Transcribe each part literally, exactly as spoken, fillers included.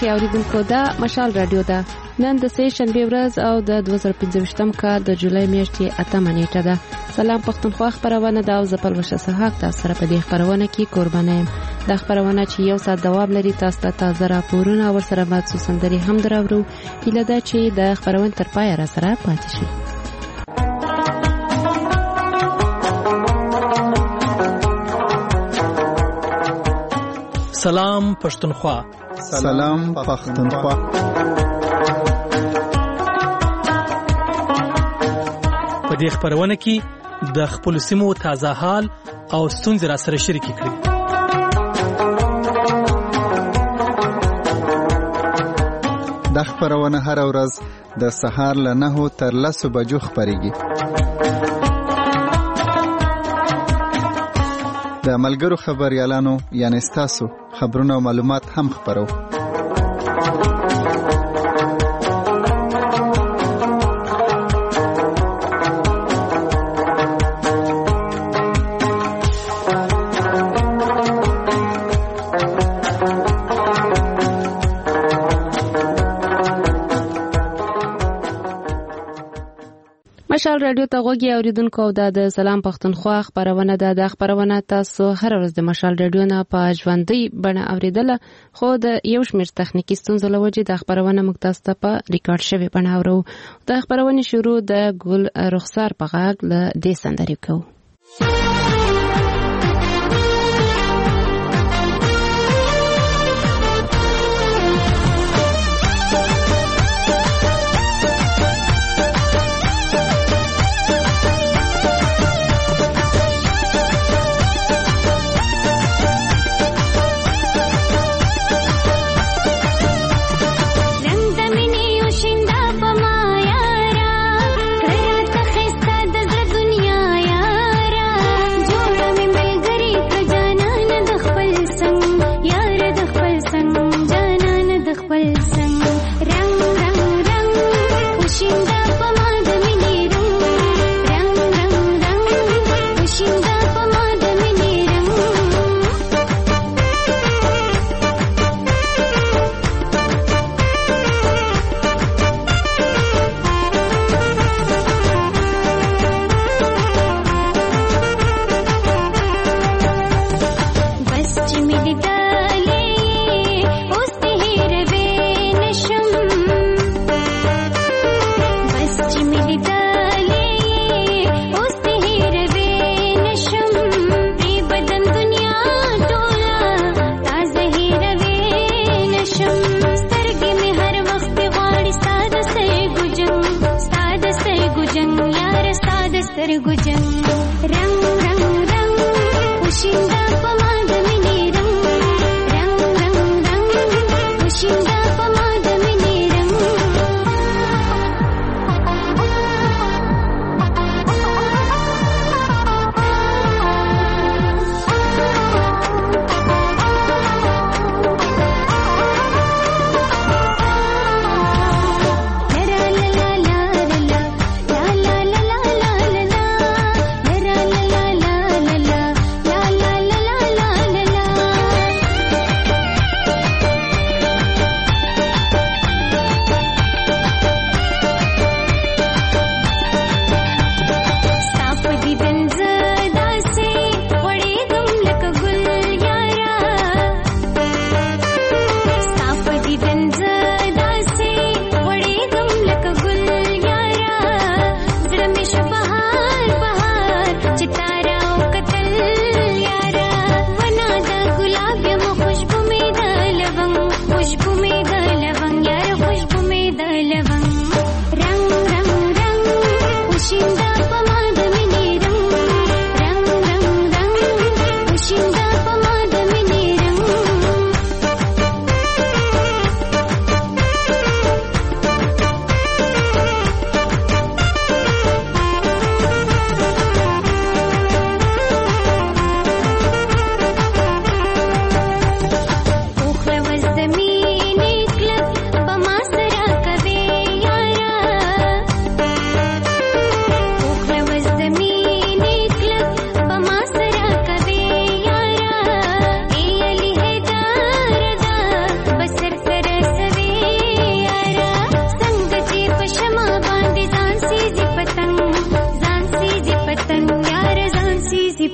راشي اوریدونکو دا مشال رادیو ده. نن د سه شنبه ورځ او د دوه زره پنځه کال د جولای میاشتې اتمه نیټه ده. سلام پښتونخوا خبرونه ده او زپل وشه صحاک تاسو سره په دې خبرونه کې قربانه يم. د خبرونه چې یو ساعت دوام لري تاسو ته تازه راپورونه او سره مات سندري هم دراوړو. هیله ده چې د خبرونه تر پای را سره پاتې شئ. سلام پښتونخوا. سلام پښتونخوا. په دې خبرونه کې د خپل سیمو تازه حال او ستونزې را سره شریکې کړئ. د خبرونه هر ورځ د سهار له نهو تر لسو بجو خبريږي. د ملګرو خبريالانو یعنی ستاسو خبرونه او معلومات هم خبرو. مشال رادیو ته غوږی اوریدونکو او د سلام پښتونخوا خبرونه ده. د خبرونه تاسو هر ورځ د مشال رادیو نه په ژوندۍ بڼه اوریدله، خو د یو شمېر تخنیکی ستونزو له وجې د خبرونه موږ تاسو ته په ریکارډ شوې بڼه اورو. د خبرونه شروع د ګل رخسار په غږ له دې سندرې کوو.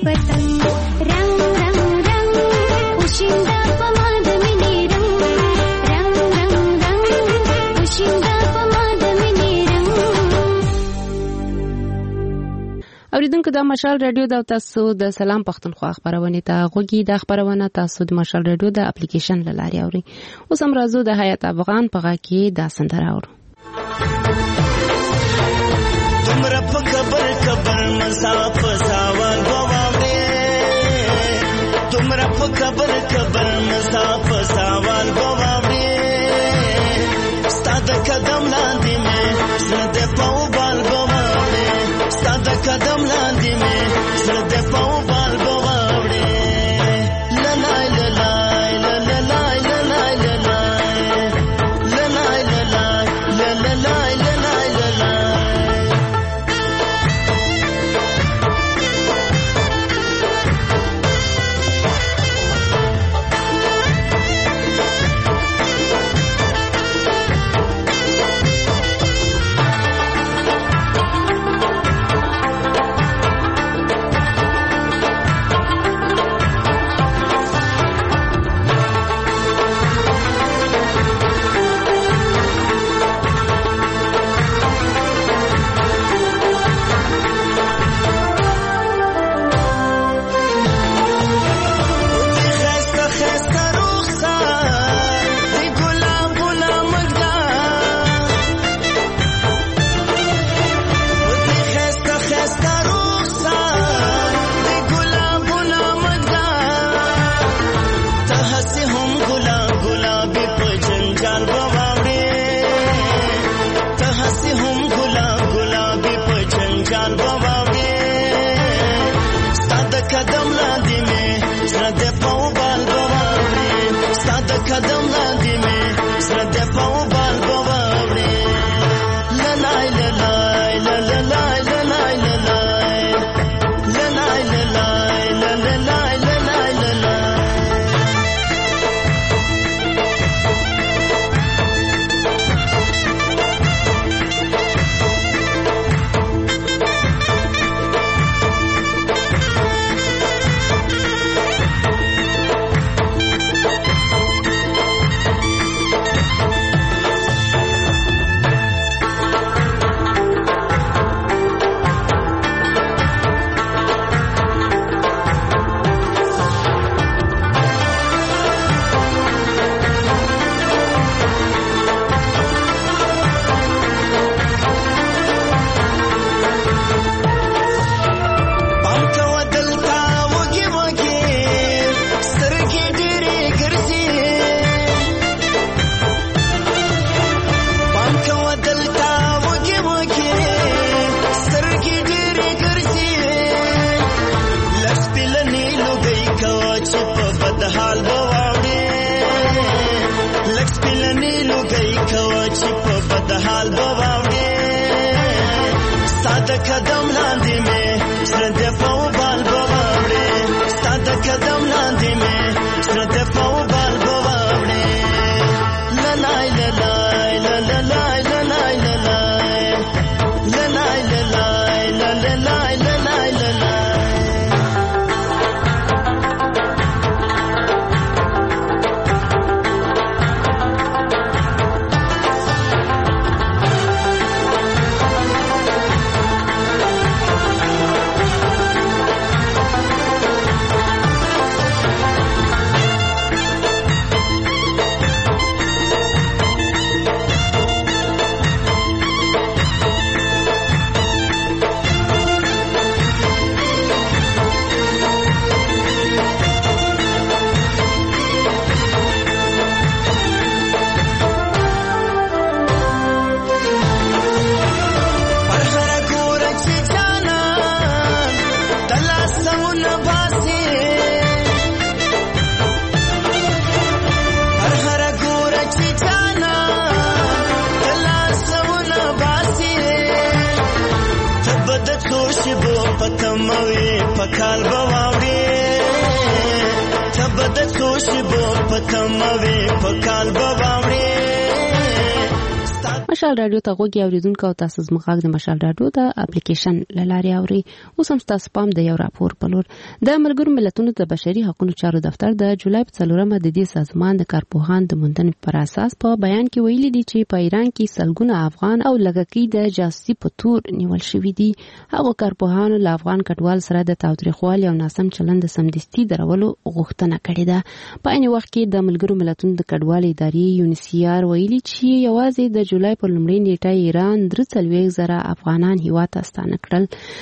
पतंग रंग रंग रंग उशिंदा पमाद मिनी रंग रंग रंग रंग उशिंदा पमाद मिनी रंग. اوریدونکو د مشال رادیو د تاسو د سلام پښتونخوا خبرونه ته غوږی د خبرونه تاسو د مشال رادیو د اپلیکیشن لاري اوري. اوس هم راځو د حیات افغان په غاکي د سندره اورو. تمرا په خبر خبر مساف ساوان غواړې تمرا په خبر خبر مساف ساوان غواړې ستاد قدم لاندې مې زړه په بال غواړې ستاد قدم لاندې مې زړه په بال غواړې لا لا لا لا لا لا لا لا لا لا قدم لاندې مې زړه د پاو بال غواړې لا لا لا لا لا لا لا لا لا لا لا قدم لاندې مې زړه د پاو بال غواړې ستاد قدم لاندې مې زړه د پاو بال غواړې لا لا لا لا لا لا لا لا لا لا لا لا لا لا لا پتموي پکال بواوي تبد خوش بو پتموي پکال بواوي ستاد مشال رادیو ته غوږی اوریدونکو تاسو زموږ د مشال رادیو د اپلیکیشن لاري اوري. اوس هم تاسو پام د یو راپور په لور د ملګرو ملتونو د بشري حقوقو چارو دفتر د جولای په څلورمه د دې سازمان د کارپوهان د موندنې پر اساس په بیان کې ویلي دي چې په ایران کې سلګونه افغان او لږکي د جاسوسي په تور نیول شوي دي. هغه کارپوهانو له افغان کډوال سره د تاوتریخوالي او ناسم چلند سمدستي درولو غوښتنه کړې ده. په عین وخت کې د ملګرو ملتونو د کډوال ادارې یونیسیار ویلي چې یوازې د جولای په لومړۍ نیټه ایران درې څلوېښت زره افغانان هیواد ته ستانه کړل.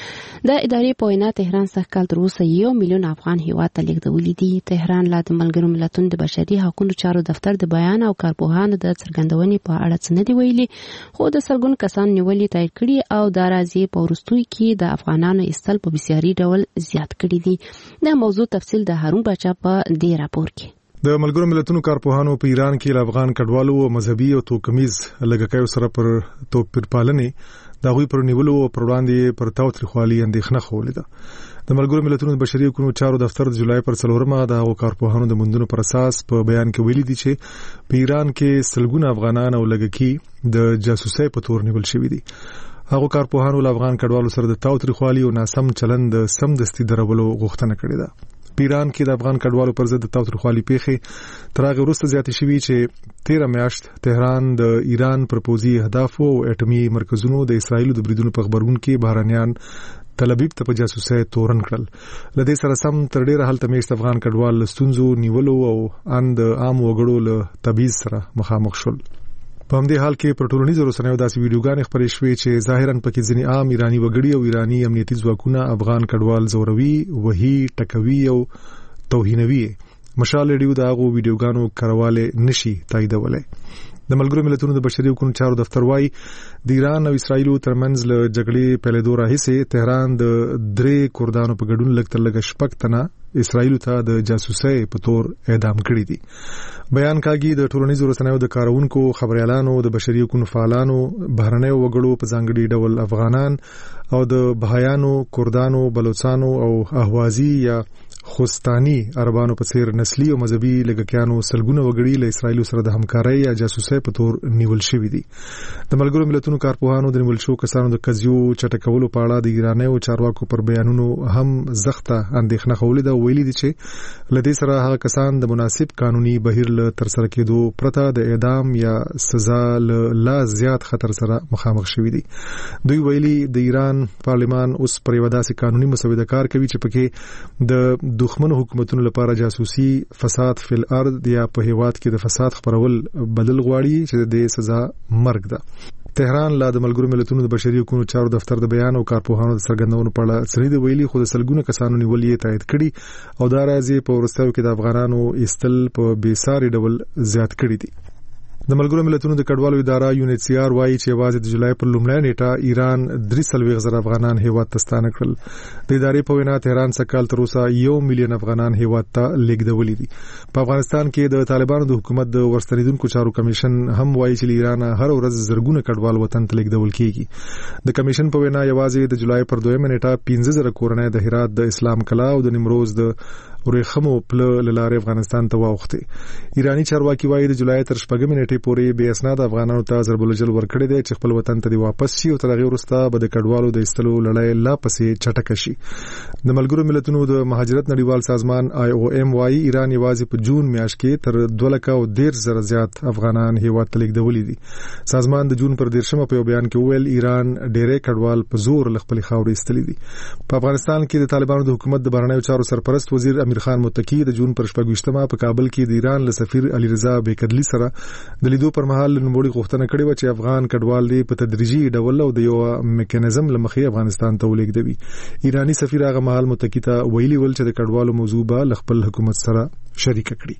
د ادارې په وینا تهران څخه کال تر اوسه یو میلیون افغان هیواد ته لیږدولي دي. تهران لا د ملګرو ملتونو د بشري حقوقو چارو دفتر د بیان او کارپوهانو د څرګندونې په اړه څه نه دي ویلي، خو د سلګونو کسان نیولې تایید کړي او دا راځي په وروستیو کې د افغانانو ایستل په بسیاري ډول زیات کړي دي. د موضوع تفصیل د هارون باچا په دې راپور کې. د ملګرو ملتونو کارپوهانو په ایران کې د افغان کډوالو او مذهبي او توکمیز لږکیو سره پر توپیر پالنې د هغوی پر نیولو او پر وړاندې پر تاوتریخوالي اندېښنه خوله ده. د ملګرو ملتونو د بشري حقوقو چارو دفتر د جولای پر څلورمه د هغو کارپوهانو د موندنو پر اساس په بیان کې ویلي دي چې په ایران کې سلګونه افغانان او لږکي د جاسوسۍ په تور نیول شوي دي. هغو کارپوهانو له افغان کډوالو سره د تاوتریخوالي او ناسم چلند سمدستي درولو غوښتنه کړې ده. په ایران کې د افغان کډوالو پر ضد د تاوتریخوالي پیښې تر هغه وروسته زیاتې شوي چې تیره میاشت تهران د ایران پر پوځي اهدافو او اټومي مرکزونو د اسرایلو د بریدونو په خبرون کې بهرانيان تل ابیب ته په جاسوسۍ تورن کړل. لدې سره سم تر ډیره هلته میشت افغان کډوال لستونزو نیولو او ان د عام وګړو له تبعیض سره مخامخ شول. په همدې حال کې پر ټولنیزو رسنیو داسې ویډیوګانې خپرې شوې چې ظاهراً پکې ځینې عام ایرانی وګړي او ایرانی امنیتي ځواکونه افغان کډوال زوروي، وهي، ټکوي او توهینوي. مشال رادیو د هغو ویډیوګانو کارواله نشي تاییدولای. د ملګرو ملتونو د بشري حقوقو چارو دفتر وايي د ایران او اسرایلو ترمنځ له جګړې پیلېدو راهیسې تهران د درې کردانو په ګډون لږ تر لږه شپږ تنه اسرایلو ته د جاسوسۍ په تور اعدام کړي دي. بیان کاږي د ټولنیزو رسنیو د کارونکو، خبريالانو، د بشري حقوقو فعالانو، بهرنیو وګړو په ځانګړي ډول افغانان او د بهایانو، کردانو، بلوچستانو او اهوازي یا خوستاني عربانو په څیر نسلي او مذهبي لږکیانو سلګونه وګړي له اسرایلو سره د همکارۍ یا جاسوسۍ په تور نیول شوي دي. د ملګرو ملتونو کارپوهانو د نیول شوو کسانو د قضیو چټکولو په اړه د ایرانیو چارواکو پر بیانونو هم زخته اندېښنه خوله ده. ویلي دي چې لدې سره هغه کسان د مناسب قانوني بهیر له ترسره کېدو پرته د اعدام یا سزا له لا زیات خطر سره مخامخ شوي دي. دوی ویلي د ایران پارلمان اوس پر یوه داسې قانوني مسوده کار کوي چې پکې د دښمنو حکومتونو لپاره جاسوسي، فساد فی الارض یا په هیواد کې د فساد خپرول بدل غواړي چې د سزا مرګ ده. تهران لا د ملګرو ملتونو د بشري حقوقو چارو دفتر د بیان او کارپوهانو د څرګندونو په اړه څه نه دی ویلي، خو د سلګونو کسانو نیول یې تایید کړي او دا راځي په وروستیو کې د افغانانو ایستل په بېساري ډول زیات کړي دي. د ملګرو ملتونو د کډوالو اداره یونیسیار وايي چې یوازې د جولای پر لومړۍ نیټه ایران درې څلوېښت زره افغانان هیواد ته ستانه کړل. د ادارې په وینا تهران څخه کال تر اوسه یو میلیون افغانان هیواد ته لیږدولي دي. په افغانستان کې د طالبانو د حکومت د ورستنیدونکو چارو کمیشن هم وايي چې ایران هر ورځ زرګونه کډوال وطن ته لیږدول کیږي. د کمیشن په وینا یوازې د جولای پر دویمه نیټه پنځه زره کورنۍ د هرات د اسلام کلا او د نیمروز د ورېخمو پله لاره افغانستان ته واوښتي. ایرانی چارواکي وايي د جولای تر شپږمې نیټې پورې بې اسناده افغانانو ته ضرب الجل ورکړی دی چې خپل وطن ته واپس شي او تر هغې وروسته به د کډوالو د ایستلو لړۍ لا پسې چټکه شي. د ملګرو ملتونو د مهاجرت نړیوال سازمان آی او ایم وايي ایران یوازې په جون میاشت کې تر دوه لکه او دېرش زره زیات افغانان هیواد ته لیږدولي دي. سازمان د جون پر دېرشمه په یو بیان کې وویل ایران ډېری کډوال په زور له خپلې خاورې ایستلي دي. په افغانستان کې د طالبانو د حکومت د بهرنیو چارو سرپرست وزیر امیر خان متقي د جون پر شپږویشتمه په کابل کې د ایران له سفیر علي رضا بیکدلی سره د لیدو پر مهال نوموړي غوښتنه کړې و چې افغان کډوال دې په تدریجي ډول او د یو میکانیزم له مخې افغانستان ته ولېږدوي. ایرانی سفیر هغه مهال متقي ته ویلي ول چې د کډوالو موضوع به له خپل حکومت سره شریک کړي.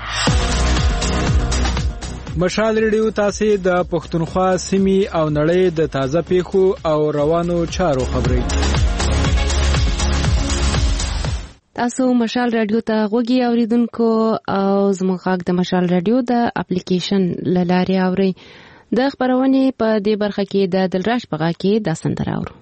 مشال ریډیو تاسو د پښتونخوا سیمې او نړۍ د تازه پیښو او روانو چارو خبري. تاسو مشال رادیو ته غوږی اوریدونکو او زموږ غږ د مشال رادیو د اپلیکیشن لاري اوري. د خبرونې په دې برخه کې د دلراش په غږ کې د سندره اورو.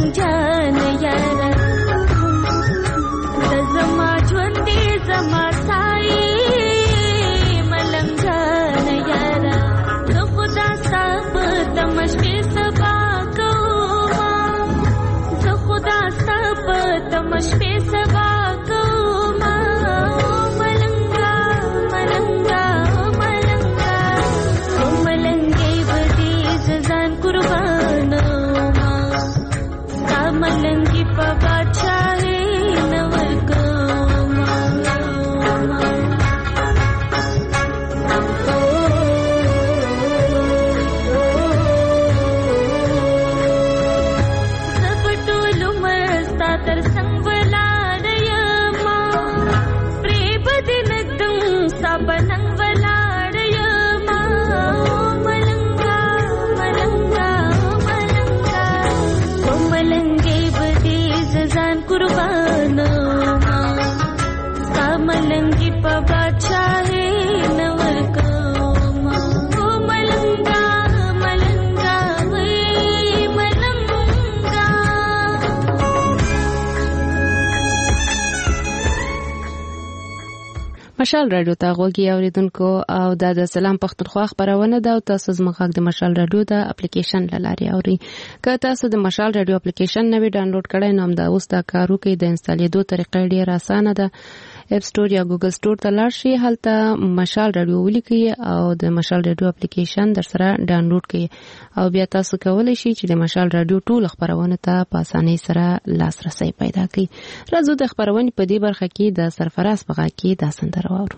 جان یارا زما ژوند دې زما سایه ملنګ جان یارا زه خدا ستاسو په مشکل سبا کوما زه خدا ستاسو په مشکل سبا کوما ملنګا ملنګا ملنګا ملنګي بدی ځان قربان ما تا ملنګي په بادشاہي نور کوما زبټول مستا تر څنګ ولاړ یم پرې بدن دم سبننګ ولاړ یم ملنګا ملنګا ملنګا ملنګي بدی ځان قربان ما تا ملنګي په بادشاہي نور کوما ملنګا ملنګا وې ملنګا مشال رادیو ته غوږی اوریدونکو او د سلام پښتونخوا خبرونه ده او تاسو زموږ د مشال رادیو د اپلیکیشن لاري اوري که تاسو د مشال رادیو اپلیکیشن نوی ډاونلوډ کړئ نو دا اوس دا کارو کې د انسټالیدو طریقې ډیره اسانه ده اپ سٹور یا ګوګل سٹور ته لاړ شئ هلته مشال رادیو ولیکئ او د مشال رادیو اپلیکیشن در سره ډاونلوډ کړئ او بیا تاسو کولی شئ چې د مشال رادیو ټول خبرونه ته په اسانۍ سره لاسرسي پیدا کړئ راځو د خبرونې په دې برخه کې د سرفراز په غږ کې دا سندره واورو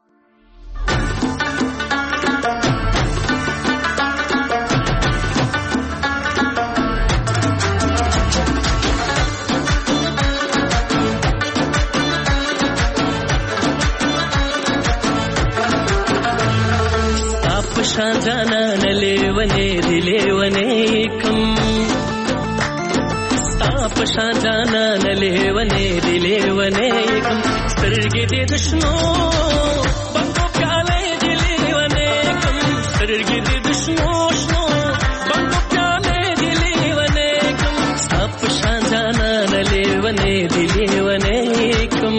شان جانا نلیونے دلیونے کم ستاپ شان جانا نلیونے دلیونے کم سترگی دی دشنو بندو پیالے دلیونے کم سترگی دی دشنو شنو بندو پیالے دلیونے کم ستاپ شان جانا نلیونے دلیونے کم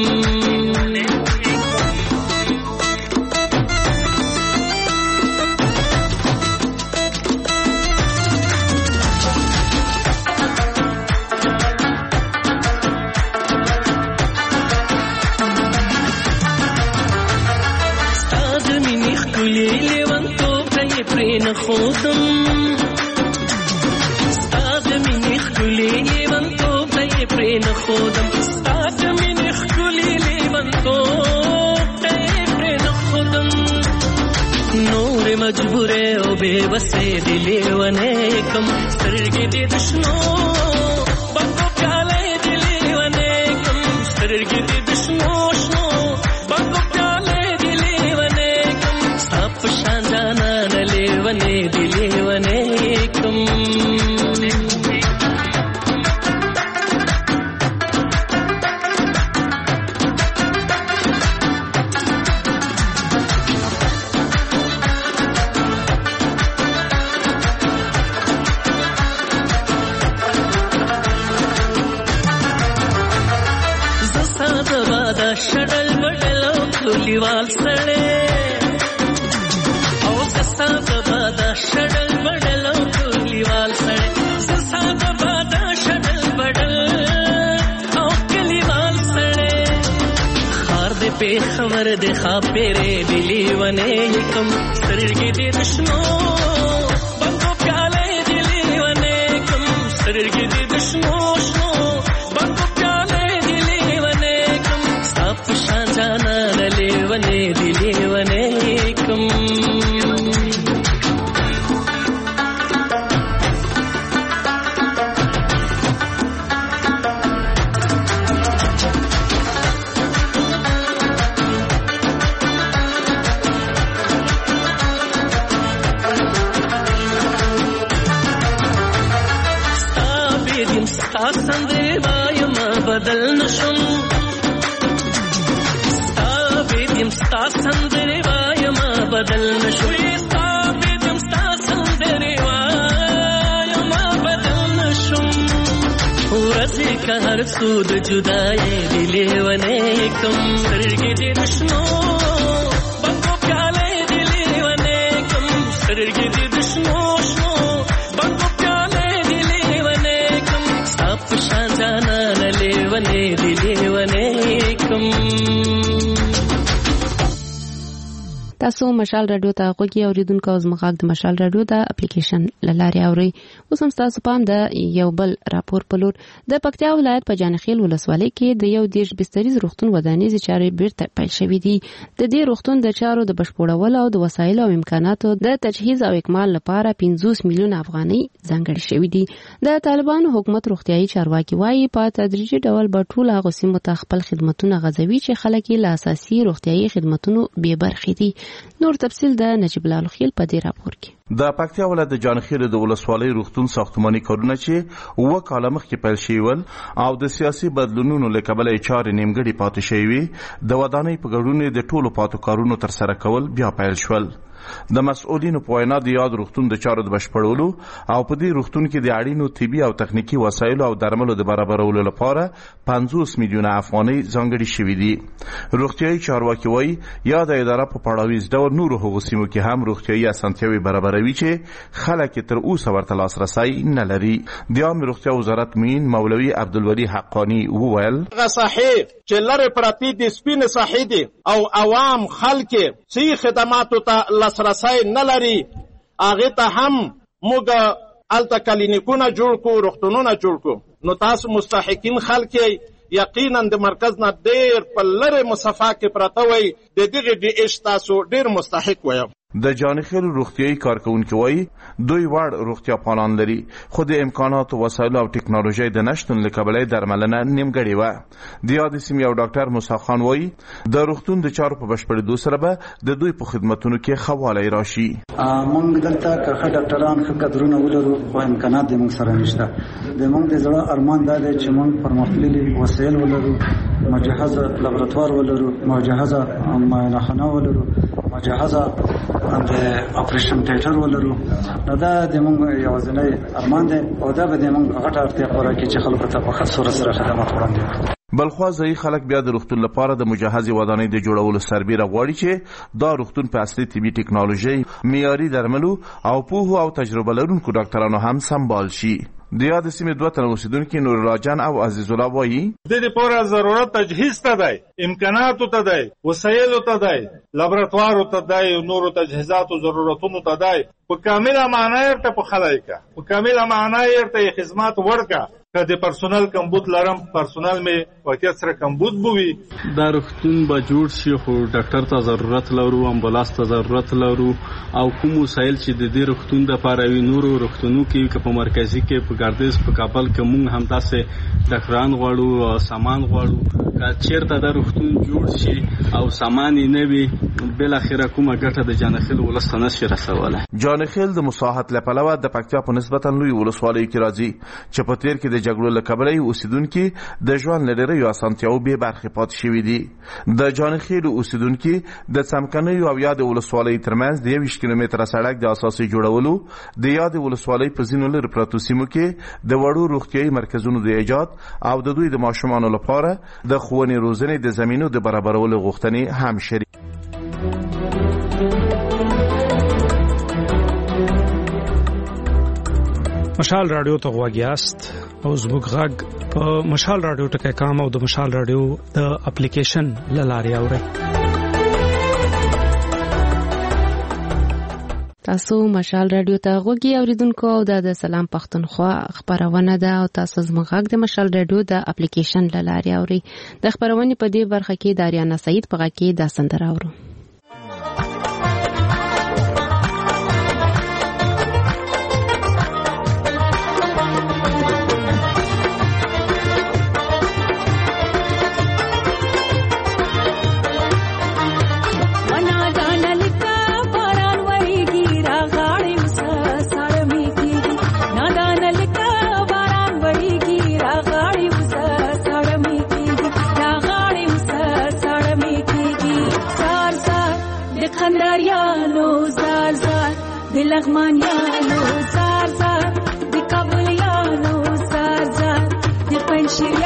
خودم ستاد مینې خولې لیونتوب ته یې پرې نه ښودم ستاد مینې خولې لیونتوب ته یې پرې نه ښودم نورې مجبورې او بې وسې دې لیونې کم سترګې دې د شنو بنګو پیالې دې لیونې کم سترګې دې د شنو شنو بنګو پیالې دې لیونې کم ستا په شان جانا نه لیونې دې لیونې کم شډل بډل او کلیوال سړې او سستا بادا شډل بډل او کلیوال سړې سستا بادا شډل بډل او کلیوال سړې خار دې په خبر دې خاپېره دلی ونې کم سترګې دې دشنو بنګو پیالې دلی ونې کم سترګې دې دشنو شنو بنګو پیالې دلی ونې کم ستا شان جانا دلی ونې دلی ونې کم بدل نشم ستا بیدیم ستا سندری وایم بدل نشم ستا بیدیم ستا سندری وایم بدل نشم لکه هر څو د جدایۍ دی لیونی کم سترګې دې د شنو بنګو پیالې دی لیونی کم سترګې دې د شنو شنو بنګو پیالې دی لیونی کم ستا په شان جانانه لیونی دی لیونی کم. تاسو مشال رادیو ته غوږی اوریدونکو او زموږ د مشال رادیو د اپلیکیشن لاري اوري. اوس هم تاسو پام د یو بل راپور په لور د پکتیا ولایت په جانخیل ولسوالۍ کې د یو دیش بستریز روغتون ودانیز چارې بیرته پیل شوې دي. د دې روغتون د چارو د بشپړولو او د وسایلو او امکاناتو د تجهیز او اکمال لپاره پنځوس میلیون افغانۍ ځانګړي شوې دي. د طالبانو حکومت روغتيایي چارواکي وايي په تدریجي ډول به ټول هغه سیمو ته خپل خدماتونه غځوي چې خلک یې له اساسي روغتيایي خدماتونو بې برخې دي. نور تفصیل د نجیب الله الخیل په دې راپور کې. د پکتیا ولایت د جانخیل د ولسوالۍ روغتون ساختماني کارونه چې اوه کاله مخکې پیل شوي ول او د سیاسي بدلونونو له کبله یې چارې نیمګړې پاتې شوې وې، د ودانۍ په ګډون د ټولو پاتو کارونو ترسره کول بیا پیل شول. د مسؤلینو په وینا د یاد روغتون د چارو د بشپړولو او په دې روغتون کې د اړینو طبي او تخنیکی وسایلو او درملو د برابرولو لپاره پنځوس میلیونه افغانۍ ځانګړي شوي دي. روغتیایي چارواکي وایي یاد اداره په پړاویز ډول نورو هغو سیمو کې هم روغتیایي اسانتیاوې برابروي چې خلک تر اوسه ورته لاسرسی نه لري. د عامه روغتیا وزارت مین مولوي عبدالولي حقانی وویل هغه صحیح چې لرې پرتې د سپین صحیح دي او عوام خلک صحیح خدماتو ته لاسرسی نه لري، هغه ته هم موږ الته کلینیکونه جوړ کو، روغتونونه جوړ کو. نو تاسو مستحقین خلک یقینا د مرکز نه ډیر په لرې مسافه کې پراته وي، د دغه د اش تاسو ډیر مستحق وي. د جانخیل روغتیایي کارکونکي وایي دوی وړ روغتیا پالان لري، خو د امکاناتو وسایلو او ټکنالوژۍ د نشتون له کبله درملنه نیمګړې وه. د یادې سیمې یو ډاکټر موسی خان وایي د روغتون د چارو په بشپړېدو سره به د دوی په خدمتونو کې ښه والی راشي. موږ دلته که ښه ډاکټران ښه کادرونه ولرو خو امکانات د موږ سره نشته. د موږ د زړه ارمان دا دی چې موږ پرمختللي وسایل ولرو، مجهزه لابراتوار ولرو، مجهزه معاینهخانه ولرو، مجهزه د اپریشن تیټر ولرو. نو دا د موږ یوازینی ارمان دی او دا به د موږ غټه اړتیا پوره کړي چې خلکو ته په ښه صورت سره خدمات وړاندې کړي. بلخوا ځایي خلک بیا د روغتون لپاره د مجهزې ودانۍ د جوړولو سربیره غواړي چې دا روغتون په اصلي طبي ټکنالوژۍ، معیاري درملو او پوهو او تجربه لرونکو ډاکټرانو هم سمبال شي. د یاد سیمې دوه تنه اوسیدونکي نور الله جان او عزیز الله وایي د دې پوره ضرورت تجهیز ته دی، امکاناتو ته دی، وسایلو ته دی، لابراتوارو ته دی، نورو تجهیزاتو ضرورتونو ته دی. په کامله معنا یې ته په خلایکا په کامله معنا یې ته خدمات ورکا. که د پرسونل کمبود لرم پرسونل می واقعیت سره کمبود بوي. دا روغتون به جوړ شي خو ډاکټر ته ضرورت لرو، امبولانس ته ضرورت لرو او کوم وسایل چې د دې روغتون د لپاره وي نورو روغتونو کې که په مرکزي کې په ګردیز په کابل کې مونږ هم تاسو ډاکټران غواړو او سامان غواړو. که چیرته دا روغتون جوړ شي او سامان یې نه وي بل اخره کومه ګټه د جانخیل ولسته نشي رسوله. جانخیل د مساحت له پلوه د پکتیا په نسبتا لوی ولسوالۍ کې راځي چې په تیر کې د جګړو له کبله اوسیدونکي د ژوند له ډېرو اسانتیاوو بې برخې پاتې شوي دي. د جانخیل اوسیدونکي د څمکنیو او یادې ولسوالۍ ترمنځ د یویشت کیلومتره سړک د اساسي جوړولو، د یادې ولسوالۍ په ځینو لرې پرتو سیمو کې د وړو روغتیایي مرکزونو د ایجاد او د دوی د ماشومانو لپاره د ښوونې روزنې د زمینو د برابرولو غوښتنې هم شریک. مشال رادیو ته غوږ یاست او زموږ غږ په مشال رادیو ټکی کام او د مشال رادیو د اپلیکیشن له لارې اورئ. تاسو مشال رادیو ته غوږی اوریدونکو او د سلام پښتونخوا خبرونه ده او تاسو زموږ غږ د مشال رادیو د اپلیکیشن له لارې اورئ. د خبرونې په دې برخه کې داریانا سعید په غږ کې دا سندره اورو. لغمانيانو زار زار د کابلیانو زار زار د پنځیریانو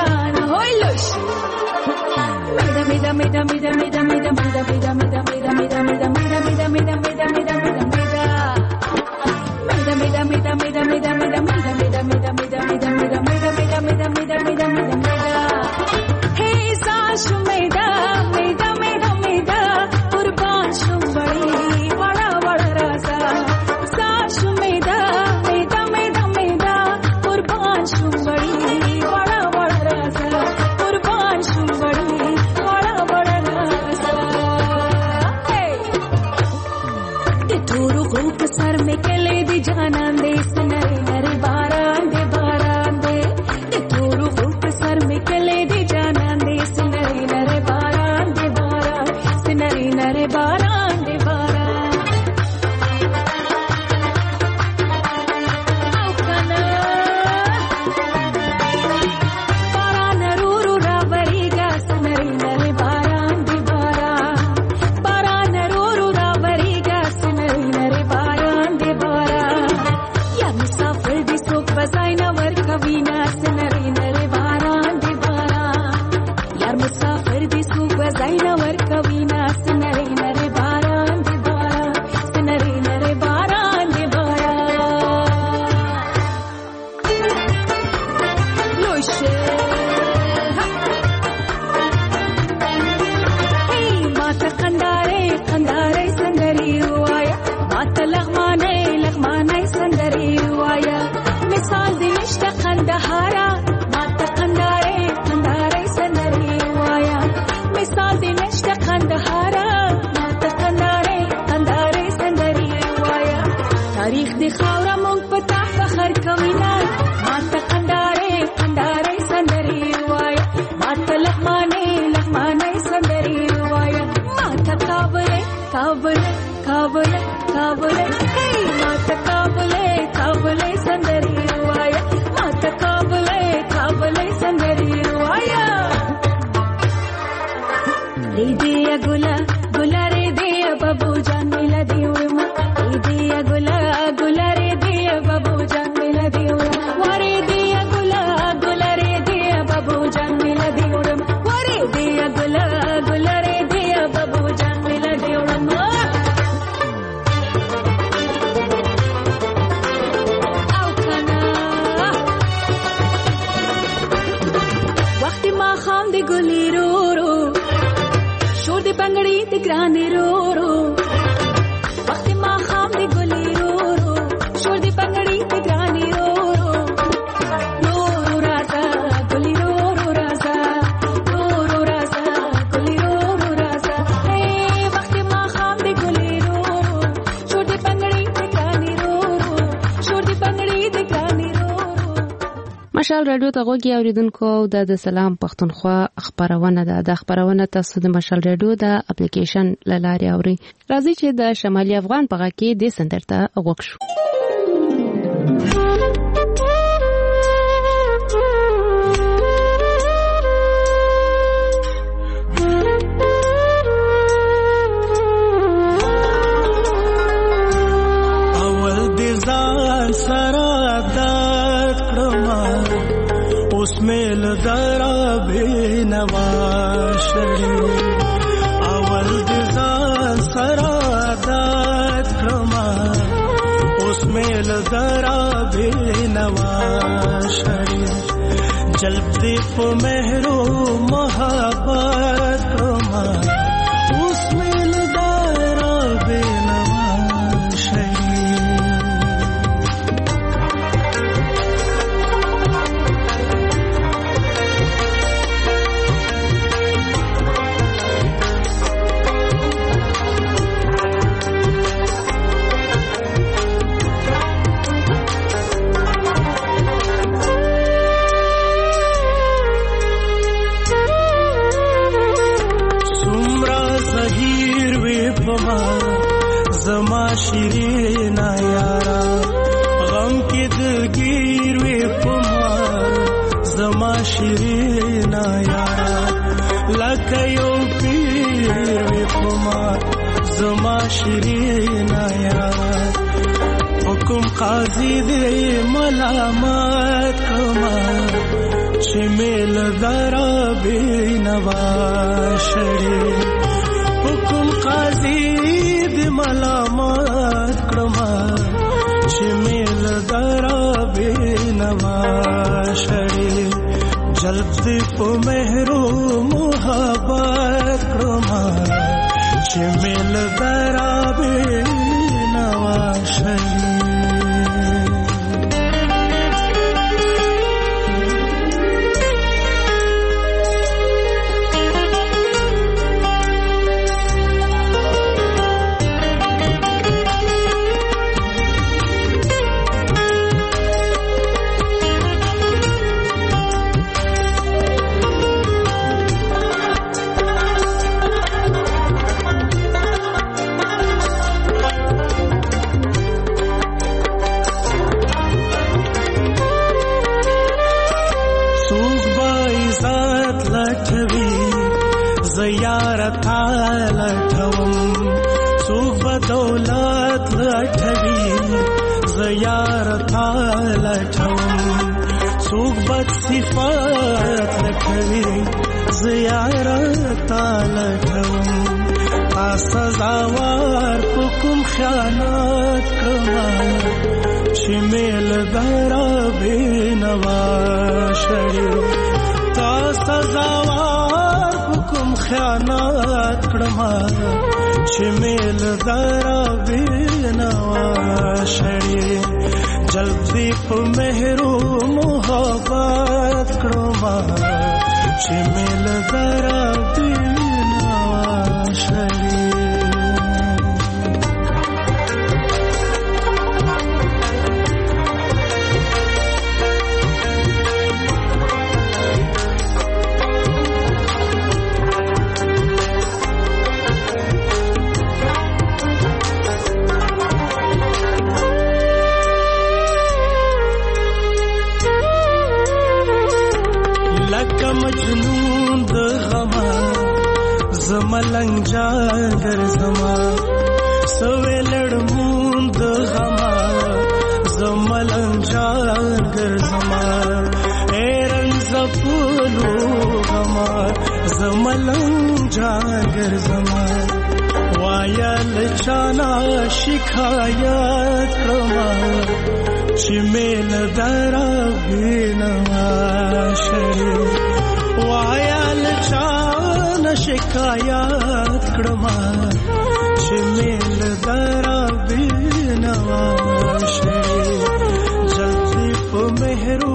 مشال رادیو ته غوږی اوریدونکو د سلام پښتونخوا خبرونه ده د خبرونه تاسو د مشال رادیو د اپلیکیشن لاره اوري راځي چې د شمالي افغان په غا کې د سندرته غوښ شو اول د ځان سره اسمیل درا بینوا شری اول د ځان سره عادت کړما اسمیل درا بینوا شری جلب دې په مهرو محبت کړما اسمیل درا بینوا شری زما شیرین یارا غم کې دلګیر وې پما زما شیرین یارا لکه یو پیر وې پما زما شیرین یارا حکم قاضي دې ملامت کما چې مل درا بینوا شری حکم قاضي ملامت کړما چې مل دا دې په مهرو محبت کړما چې مل درابې نوا شي صفات لکوي زیارت لکوم تا سزاوار په کوم خیانت کما چې میل درا بینوا شړې تا سزاوار په کوم خیانت کما چې میل درا بینوا شړې جلدی په مهرو محبت کړما چې مل درا دینا شړې مجنون د غما زملنګ جاګر زما سوې لړمون د غما زملنګ جاګر زما ایرن زپلو غما زملنګ جاګر زما وایل چانا شکایت کړما چې مل درا بینوا شړې وایل چان شکایت کړما چې مل درا بینوا شړې جلدی په مهرو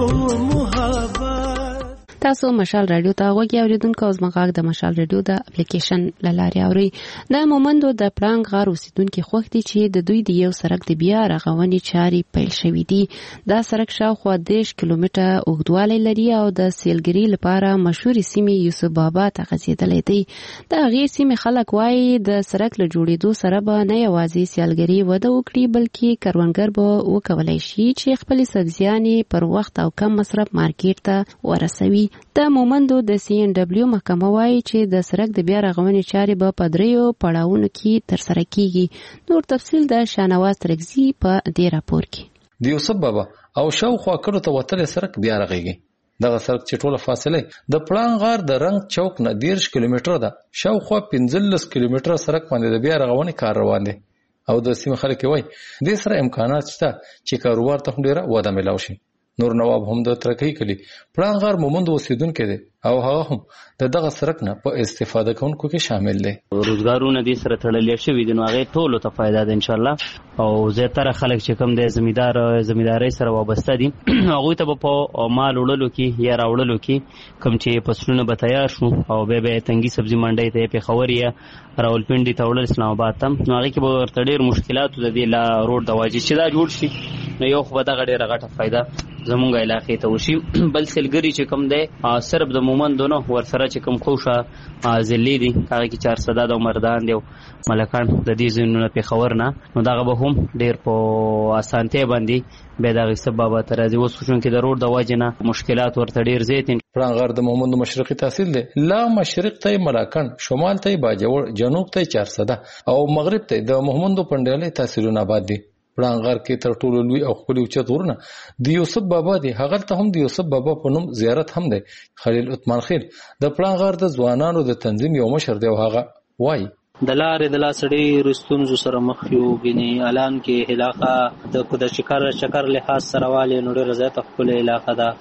محبت. تاسو مشال رادیو ته غوږی اوریدونکو اوس مغاګ د مشال رادیو د اپلیکیشن لاري اوري د مومندو د پړنګ غار اوسیدونکو خوښ دي چې د دوی د یو سړک د بیا رغونې چاري پیل شوې دي. دا سړک شاوخوا دیش کیلومتره اوږدوالی لري او د سیلګري لپاره مشهور سیمه یوسف بابا ته غځېدلې دي. د غیر سیمه خلک وایي د سړک له جوړېدو سره به نه یوازې سیلګري وده وکړي بلکې کروندګر به وکولای شي چې خپل سبزیانې پر وخت او کم مصرف مارکیټ ته ورسوي. د مومندو د سی ان ډبلیو محکمه وایي چې د سړک د بیا رغونې چارې به په دریو پړاوونو کې ترسره کیږي. نور تفصیل د شانواز ترکزي په دې راپور کې. د یوسف بابا او شاوخوا کړو ته وتلې سړک بیا رغېږي. دغه سړک چې ټوله فاصله د پړنګ غار د رنګ چوک نه دیرش کیلومتره ده، شاوخوا پنځلس کیلومتره سړک باندې د بیا رغونې کار روان دی او د سیمه خلک وایي دې سره امکانات شته چې کاروبار ته ډیره وده ملاوي شي. نور نواب هم د ترکۍ کلی پړنګ غار مومند اوسیدونکو دي او هغه هم د دغه سړک نه په استفاده کوونکو کې شامل دي. روزګارونه دي سره تړلې شوي دي، نو هغه ټول ته فائدہ ده ان شاء الله. او زیاتره خلک چې کوم د زمیدار زمیداري سره وابسته دي هغه ته په مال وړلو کې یا راوړلو کې کوم چې فصلونه به تیار شو او به به تنګي سبزی منډي ته په خوريه راولپنډي ته وړل اسلام آباد ته، نو هغه کې به ورته ډېر مشکلات د دې لا روډ د واجب چې دا جوړ شي نو یو خو دغه ډېره غټه فائدہ زمونږ علاقې ته وشي. بل سیلګری چې کوم دی صرف د مومندونو ورسره چې کوم خوشه ځلې دي هغه کې چار صدا د مردان دی ملکان د دې زینونو په خبر نه، نو دغه به هم ډېر په اسانته باندې به دغه سبب به تر ازي وسو چې د روډ د واجنه مشکلات ورته ډېر زیات. پړنګ غار د مومندو مشرقي تحصیل دی، لا مشرق ته ملکان، شمال ته باجوړ، جنوب ته چار صدا او مغرب ته د مومندو پندلې تحصیلونه آباد دي. پړنګ غار کې تر ټولو لوی او خپل اوچت ورنه د یوسف بابا دی، هغه ته هم د یوسف بابا په نوم زیارت هم دی. خلیل عثمان خیل د پړنګ غار د ځوانانو د تنظیم یو مشر دی او هغه وایي د لارې د لاسړي رستونزو سره مخ یو غني اعلان کې علاقہ د د شکر شکر لحاظ سره والي نور رضایت خپل علاقہ ده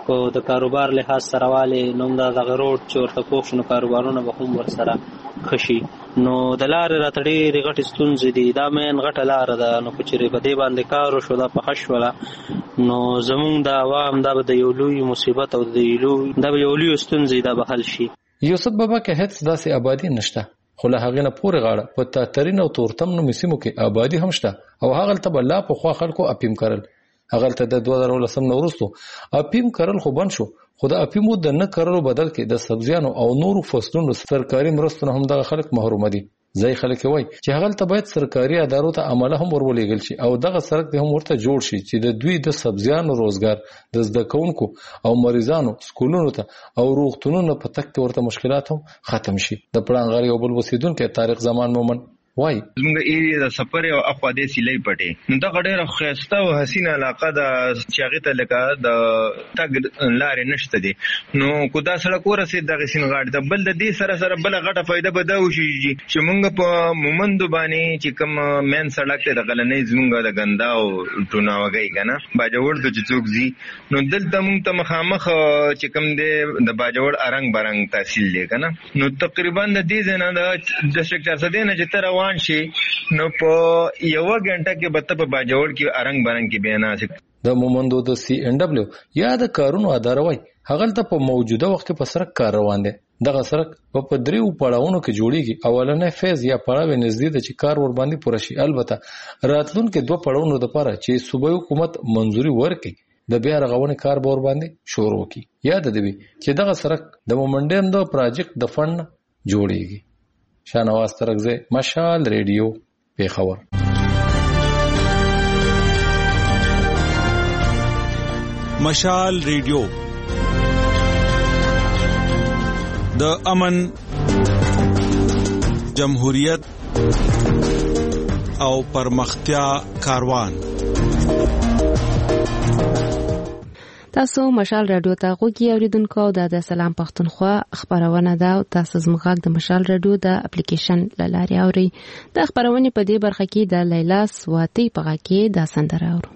کو د کاروبار لحاظ سره والي نو دا د روډ چې ورته پوښ شنو کاروبارونه به هم ورسره خشي. نو د لارې راته ډېرې غټې ستونزې دي. دا مین غټه لاره ده، نو که چېرې په دې باندې کار وشو دا پخه شوله نو زمونږ د عوام دا به د یو لوی مصیبت او د یو دا به یو لوی ستونزې دا به حل شي. یوسف بابا کې هیڅ داسې آبادي نشته، خو له هغې نه پورې غاړه په تاترین او تورتم نومي سیمو کې آبادي هم شته او هغلته به لا پخوا خلکو اپیم کرل. هغلته د دوه زره ولسم نه وروستو اپیم کرل خو بند شو، خو د اپیمو د نه کرلو بدل کې د سبزیانو او نورو فصلونو سرکاري مرستو نه هم دغه خلک محروم دي. ځای خلک وایي چې هغلته باید سرکاري ادارو ته عمله هم ورولېږل شي او دغه سړک دې هم ورته جوړ شي چې د دوی د سبزیانو روزګار د زده کوونکو او مریضانو سکولونو ته او روغتونونو په تګ کې ورته مشکلات هم ختم شي. د پړانغار یو بل اوسیدونکی طارق زمان مومن وای زموږ ایریا د سفر او اخوا د سیلې پټي نو دا ډېره ښایسته او حسینه علاقه د چاغې ته لکه د تګ لارې نشته دي. نو کو دا سړک ورسېد دغه سین غاړې ته بل د دې سره سره بل غټه فائدہ به دا وشي چې موږ په مومند باندې چې کوم مین سړک ته د غلنې زموږ د ګندا او ټوناوګي کنه باجوړ د چوک زی نو دلته موږ ته مخامخ چې کوم دی د باجوړ ارنګ برنګ تحصیل دی کنه نو تقریبا د دې زنه د ډسټریکټ چار سده نه چې تر شي نو په یو غنټه کې بته په باجوړ کې ارنګ برنګ کې بیان اسي. د مومندو د سی ان ډبلیو یا د کارونو اداروي هغلته په موجوده وخت کې په سرک کار روان دي. دغه سرک په دریو پړاوونو کې جوړیږي. اولنې فیز یا پړاو نږدې د چې کار ور باندې پوره شي، البته راتلونکو دوه پړاوونو لپاره چې صوبایي حکومت منځوري ورکړي د بیا رغونې کار به ور باندې شروع وکړي. یاد دې چې دغه سرک د مومندم د پروجیکټ د فند جوړیږي. شاهنواز ترکزی، مشال ریډیو، پیښور. مشال ریډیو د امن، جمهوریت او پرمختیا کاروان. تاسو مشال رادیو ته غوږی اوریدونکو او د سلام پښتونخوا خبرونه ده او تاسو زموږ د مشال رادیو د اپلیکیشن لاري اوري. د خبرونه په دې برخه کې د لیلا سواتی په غا کې د سندره اورو.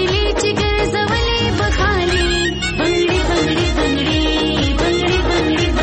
बंगड़ी बंगड़ी बंगड़ी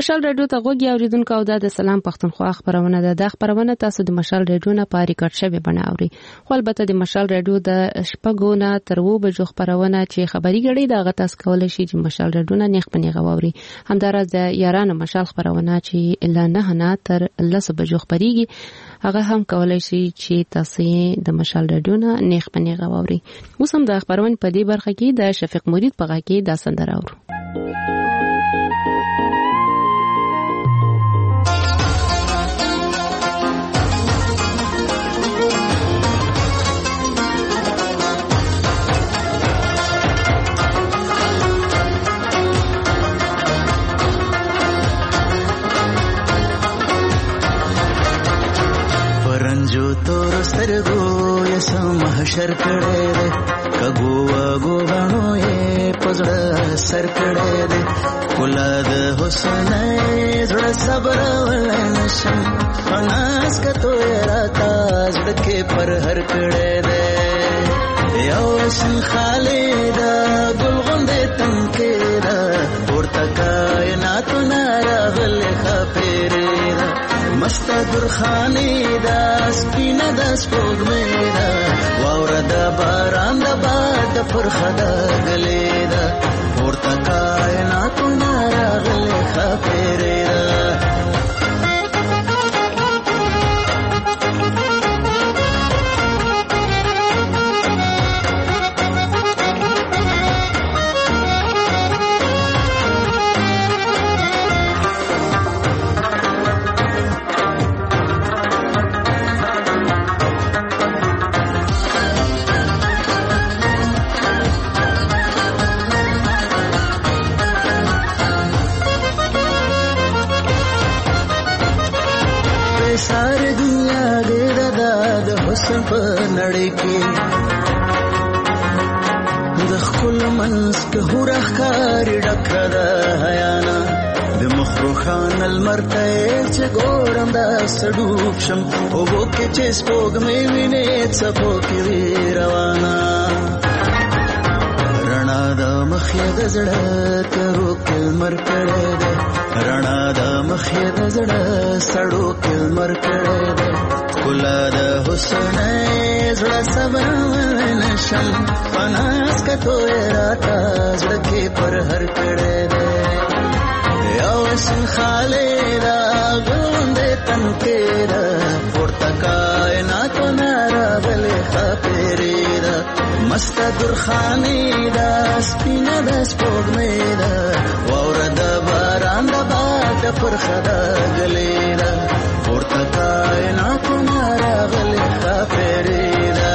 مشال رادیو ته غوږی اوریدونکو او د سلام پښتونخوا خبرونه ده. د خبرونه تاسو د مشال رادیو نه په ریکارډ شوی بڼه اوري. خو البته د مشال رادیو د شپږو نه تر اووه بجو خبرونه چې خبري غړي دا غتاس کول شي چې مشال رادیو نه نیخ پنی غووري. همدارس د یارانو مشال خبرونه چې الا نه نه تر لس بجو خبريږي هغه هم کولای شي چې تاسو د مشال رادیو نه نیخ پنی غووري. اوس هم د خبرونه په دې برخه کې د شفیق مرید په غا کې د سندره اورو. जो तोर स्तरगो यसा महशर कड़े दे कगोवा गोवाणो ये पजड़ा सर कड़े दे कुलाद हुस्न जड़ सबर वलनशन फनास का तो राता जड़ के पर हर कड़े दे यौसन खालिदा गुलगुंदे तंकेदा और तकायनात नारा गल खपेरेदा मस्ता दुर्खानी दा स्पिना दा स्पोगमेदा वावरा दा बारान दा बाद पर खदा गलेदा और तकायनात नारा गल खपेरेदा सारे दुनिया दे दाद हुस्न पर नड़े के दखल मनस के हुरा खार डखदा हयाना de mkhruhan al martay che goram da saduf sham o wo ke che spog me vine tsapo ke rawana rana da makhyad zada karo kil mar kade de rana da makhyad zada sado kil mar kade de kula da husn zada saban nasham panas ka to rata zada ke par har kade de यौसन खालेदा गुंदे तंकेदा फुर्ता कायनात नारा गले खपेरेदा मस्ता दुर्खानीदा स्पिना दा स्पोगमेदा वावरदा बारांदा बाद पर खदा गलेदा फुर्ता कायनात नारा गले खपेरेदा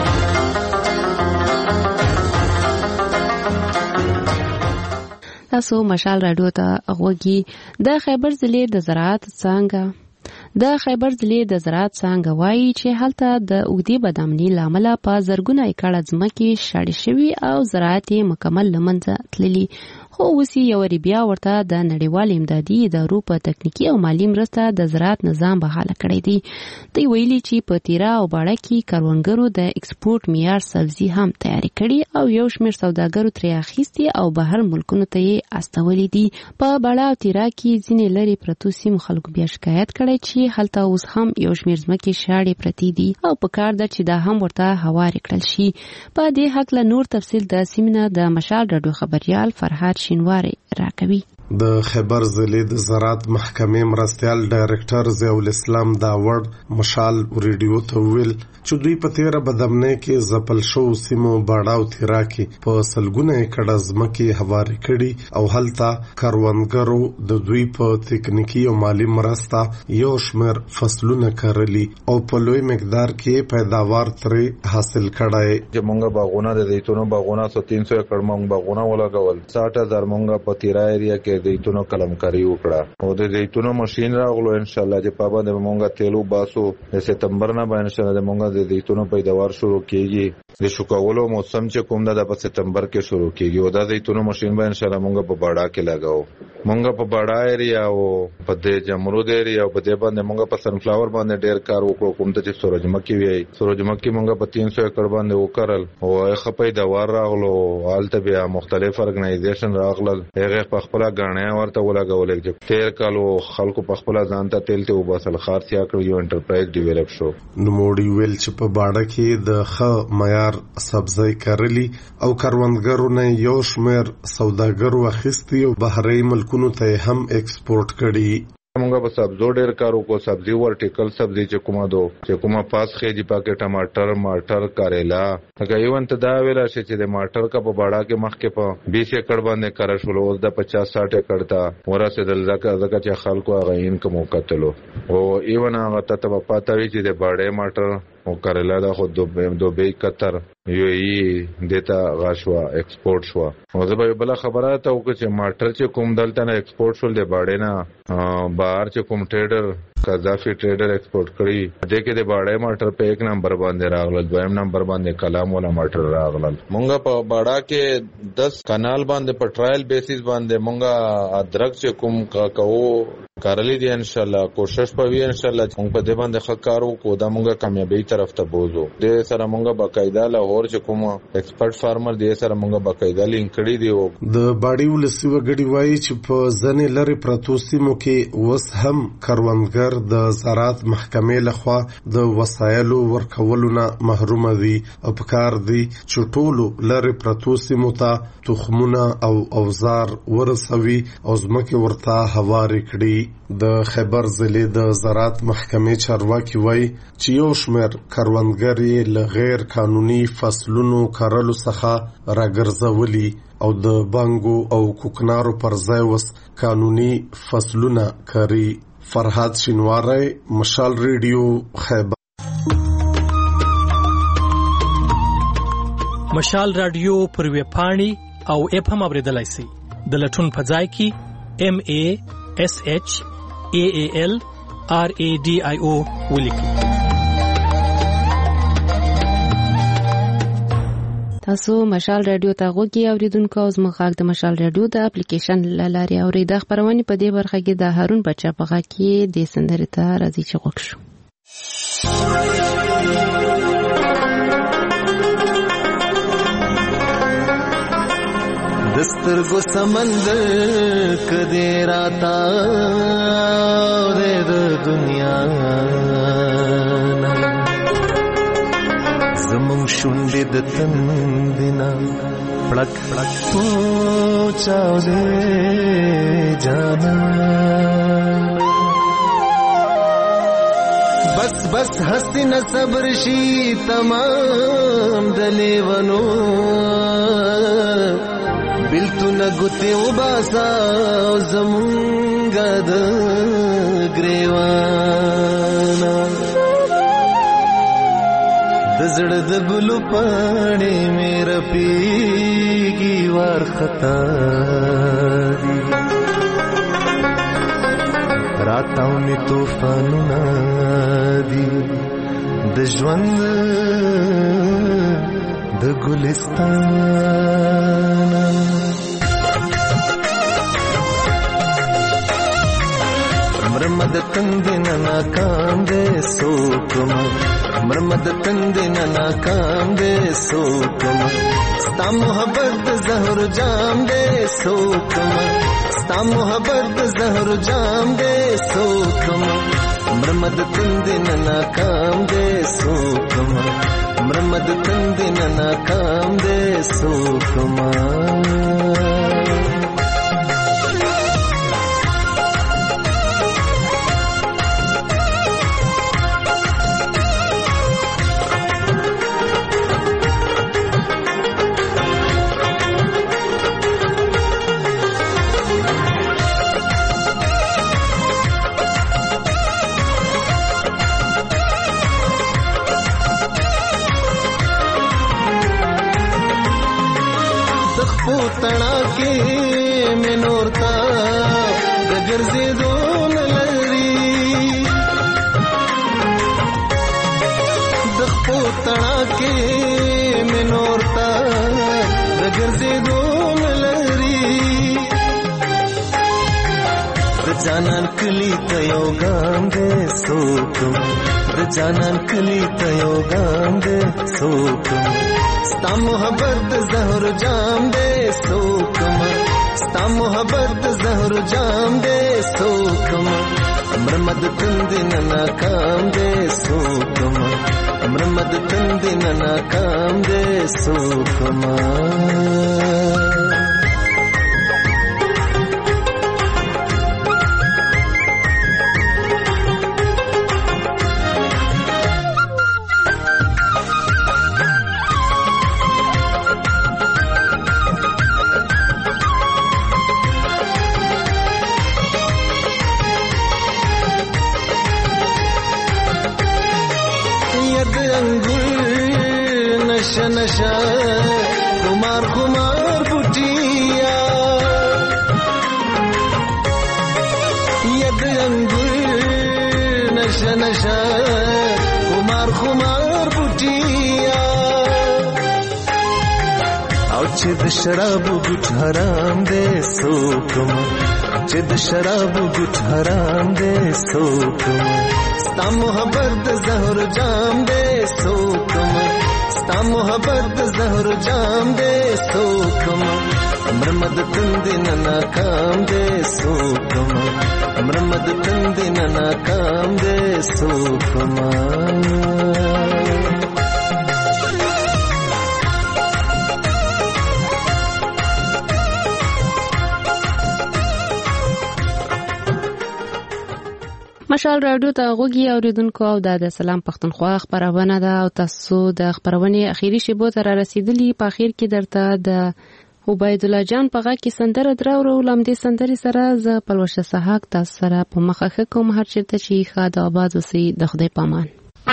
تاسو مشال رادیو ته غوږی. د خیبر ضلع د زراعت څنګه د خیبر ضلع د زراعت څنګه وایي چې هلته د اوږدې بدامنۍ لامل په زرګونه ایکړه ځمکې شاړې شوي او زراعت مکمل لمنځه تللی. خو اوس یو بیا ورته د نړیوال امدادي ادارو په تکنیکی او مالی مرسته د زراعت نظام بحاله کړی دی. دوی ویلي چې په تیرا او باړه کې کروندګرو د ایکسپورټ معیار سبزي هم تیاری کړي او یو شمېر سوداګرو ترې اخیستي او بهر ملکونو ته یې استولي دي. په باړه او تیرا کې ځینې لرې پرتو سیمو خلکو بیا شکایت کړی چې هلته اوس هم یو شمېر ځمکې شاړې پرتې دي او په کار ده چې دا هم ورته هوارې کړل شي. په دې هکله نور تفصیل د سیمینه د مشال راډیو خبريال فرحات شینواری راکوي. د خیبر ضلع د زراعت محکمې مرستيال ډایرکټر ضیاء الاسلام داوړ مشال ریډیو ته ویل چې دوی په تیره بدامنۍ کې ځپل شو سیمو باړه او تیرا کې په سلګونه ایکړه ځمکې هوارې کړي او هلته کروندګرو د دوی په تکنیکی او مالی مرسته یو شمېر فصلونه کرلي او په لوی مقدار کې پیداوار ترې حاصل کړای. چې مونږه باغونه د زیتونو باغونه سو تین سو ایکړ مونږ باغونه ولګول ساठ هزار مونږه په تیرا ایریا کې د زیتونو کلمکاری وکړه او د زیتونو ماشين راغلو ان شاء الله چې پابند مونږه تیلو باسو د سپتمبر نه به ان شاء الله مونږه د زیتونو پیداوار شروع کیږي د شوکولو موسم چې کوم د په سپتمبر کې شروع کیږي او د زیتونو ماشين به ان شاء الله مونږ په باډا کې لګاو. مونږ په باډا ایریا او په د جمرود ایریا او په دې باندې مونږ په سنفلاور باندې ډیر کار وکړو. کوم ته چې سورجمکي وی سورجمکي مونږ په تین سو ایکڑ باندې وکړل او خپې د وار راغلو حالت بیا مختلف ارګنایزیشن راغلل هغه په خپل غاڼه ورته ولګول چې تیر کالو خلکو په خپل ځان ته تیل ته وباسل خارسیا کړ یو انټرپرایز ډیولپ شو. نو موړي ویل چې په باډا کې د ښه معیار سبزی کرلی او کروندګرو نه یو شمیر سوداګرو اخیستی او بهري ملکونو ته هم ایکسپورټ کړي. مونږه په سبزو ډیر کارو کو سبزی ورټیکل سبزی چې کومه دو چې کومه پاس خېجی پاکه ټماټر ماټر کاریلا هغه یو انت دا ویلا چې د ماټر کا په باډا کې مخ کې په بیس ایکڑ باندې کار شول او د پچاس ساټ ایکڑ تا ورسه د لکه ځکه چې خلکو هغه انکم وکړلو او ایون هغه ته په پاتوي چې د باډې ماټر او کاریلا دا خو دوبه قطر یو ای دیتا غاشوا ایکسپورټ شو. او زه به بل خبره ته وکړم چې ماټر چې کوم دلته نه ایکسپورټ شول د باډې نه بهر چې کوم ټریډر قذافي ټریډر ایکسپورټ کړی د کې د باډې ماټر په یک نمبر باندې راغلل دویم نمبر باندې کلام ولا ماټر راغلل. مونږه په باډا کې دس کانال باندې په ټرایل بیسیس باندې مونږه ادرک چې کوم کاکاو کارلی دی ان شاء الله کوشش پوي ان شاء الله مونږ په دې باندې ښه کار وکړو دا مونږه کامیابی طرف ته بوزو. د سره مونږه باقاعده لاهور چې کوم ایکسپرټ فارمر دی سره مونږه باقاعده لینک کړی دی. د باډي ولسی وګړي وایي چې په ځنې لری پرتو سیمو کې وس هم کروندګر د زراعت محکمې لخوا د وسایلو ورکولو نه محروم دي او په کار دي چې ټولو لری پرتو سیمو ته تخمونه او اوزار ورسوي او ځمکې ورته هواري کړي. د خیبر ضلع د زراعت محکمې چارواکي وایي چې یو شمېر کروندګر یې له غیر قانوني فصلونو کرلو څخه راګرځولي او د بانګو او کوکنارو پر ځای وس قانوني فصلونه کوي. فرهاد شینواری مشال ریډیو خیبر. مشال رادیو پر ویب پاڼې او اپ هم اوریدلای شئ. د لټون په ځای کې ام ا اس اچ ا ا ال ار ا ډي آی او ولیکئ. تاسو مشال رادیو ته غوږی اوریدونکو او زموږ د مشال رادیو د اپلیکیشن لاري اورید خبرونه په دې برخه کې د هارون بچا په غا کې د سندرې ته راځي چې غوښ شو. دسترګو سمندر کدی راتا د دنیا زمون شونډې د تندنا پړک پړک پوچاو دې جانا بس بس حسین صبر شي تمام دلیونو بلتون گتی و باسا زمونگا دا گریوانا دزڑ دبلو پانے میرا پیگی وار خطا دی راتاو می توفانو نا دی دجوند د ګلستان مرمد تندن ناکام دے سوکم مرمد تندن ناکام دے سوکم ستا محبت زہر جام دے سوکم ستا محبت زہر جام دے سوکم مرمد تندن ناکام دے سوکم مرمد تندن ناکام دے سوکما تنا کے میں نورتا دگر سے دون لری دخپو تنا کے ګرځېدو لري د جانان کلی ته یو ګام دې سوکم د جانان کلی ته یو ګام دې سوکم ستا محبت د زهر جام دې سوکم ستا محبت د زهر جام دې سوکم امر مد تند نه ناکام دې سوکم امر مد تند نه ناکام دې سوکم नशा कुमार कुमार बुटिया यद अंगुर नशा नशा कुमार कुमार बुटिया और चिद शराब गुट हराम दे सोकम चिद शराब गुट हराम दे सोकम स्ता मोहब्बत जहर जाम दे सोकम स्ता मोहब्बत जहर जाम दे सोकम अमर मद तंदे नाकाम दे सोकम अमर मद तंदे नाकाम दे सोकम مشال رادیو ته غوږی اوریدونکو او د سلام پښتونخوا خبرونه ده او تاسو د خبرونه اخیری شیبو ته را رسیدلی په اخیر کې درته د عبید الله جان په غا کې سندره درو لمدې سندري سره ز پلوشه سحاق تاسو سره په مخه کوم هر چیرته چې خاطر آباد وسی د خدای پامان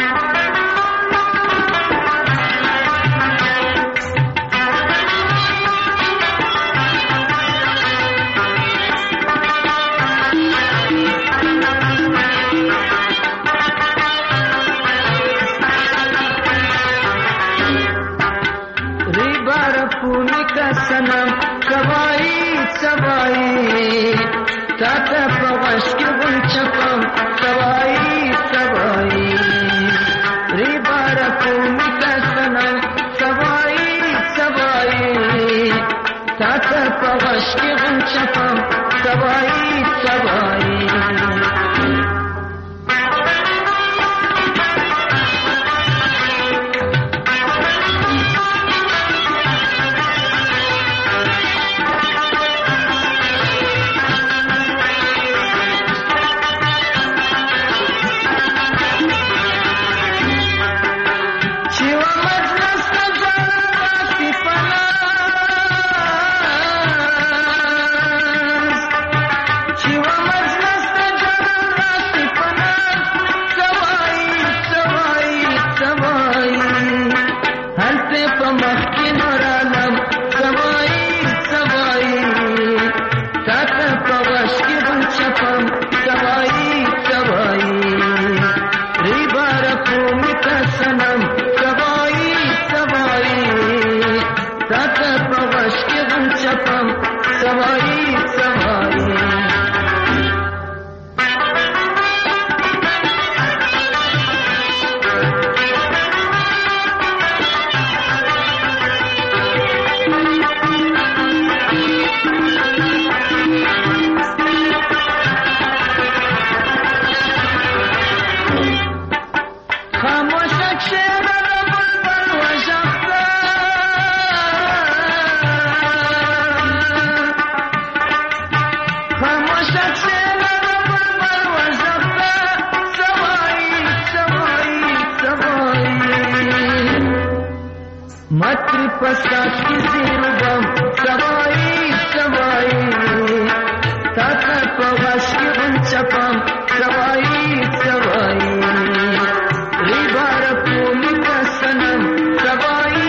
सनम सवाई सवाई ताता पवश के गुंचकम सवाई सवाई रे बारा पूमी का सनम सवाई सवाई ताता पवश के गुंचकम सवाई सवाई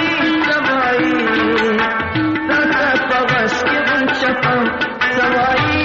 सवाई